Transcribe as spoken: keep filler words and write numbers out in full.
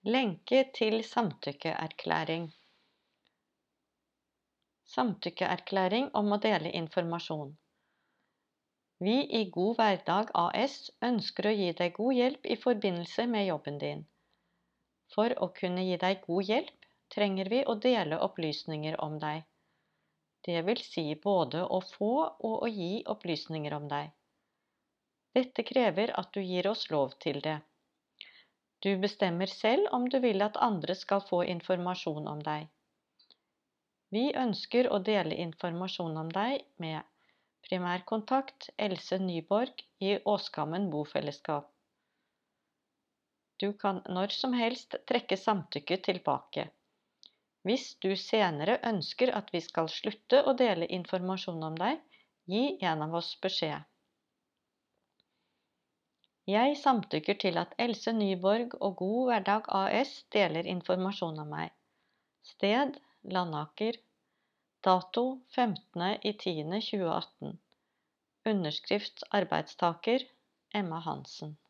Lenke til samtykkeerklæring. Samtykkeerklæring om å dele informasjon. Vi i God Hverdag A S ønsker å gi deg god hjelp i forbindelse med jobben din. For å kunne gi deg god hjelp, trenger vi å dele opplysninger om deg. Det vil si både å få og å gi opplysninger om deg. Dette krever at du gir oss lov til det. Du bestemmer selv om du vil at andre skal få informasjon om deg. Vi ønsker å dele informasjon om deg med primærkontakt Else Nyborg i Åskammen bofellesskap. Du kan når som helst trekke samtykket tilbake. Hvis du senere ønsker at vi skal slutte å dele informasjon om deg, gi en av oss beskjed. Jeg samtykker til at Else Nyborg og God Hverdag A S deler informasjon om meg. Sted, Landaker. Dato femtende oktober tjueatten. Underskrift arbeidstaker, Emma Hansen.